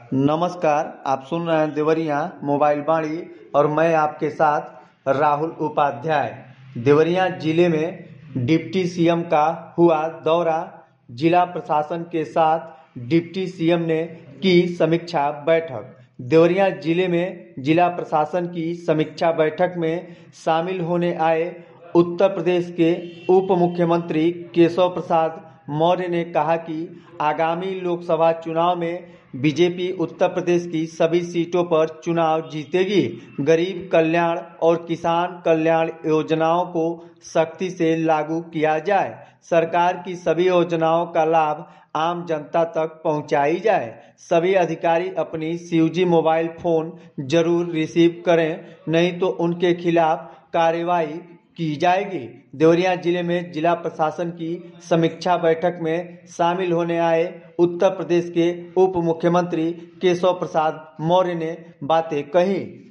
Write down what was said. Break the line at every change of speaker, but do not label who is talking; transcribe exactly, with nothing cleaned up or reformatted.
नमस्कार, आप सुन रहे हैं देवरिया मोबाइल वाणी और मैं आपके साथ राहुल उपाध्याय। देवरिया जिले में डिप्टी सीएम का हुआ दौरा। जिला प्रशासन के साथ डिप्टी सीएम ने की समीक्षा बैठक। देवरिया जिले में जिला प्रशासन की समीक्षा बैठक में शामिल होने आए उत्तर प्रदेश के उप मुख्यमंत्री केशव प्रसाद मौर्य ने कहा कि आगामी लोकसभा चुनाव में बीजेपी उत्तर प्रदेश की सभी सीटों पर चुनाव जीतेगी। गरीब कल्याण और किसान कल्याण योजनाओं को सख्ती से लागू किया जाए। सरकार की सभी योजनाओं का लाभ आम जनता तक पहुंचाई जाए। सभी अधिकारी अपनी सीयूजी मोबाइल फोन जरूर रिसीव करें, नहीं तो उनके खिलाफ कार्रवाई की जाएगी। देवरिया जिले में जिला प्रशासन की समीक्षा बैठक में शामिल होने आए उत्तर प्रदेश के उप मुख्यमंत्री केशव प्रसाद मौर्य ने बातें कही।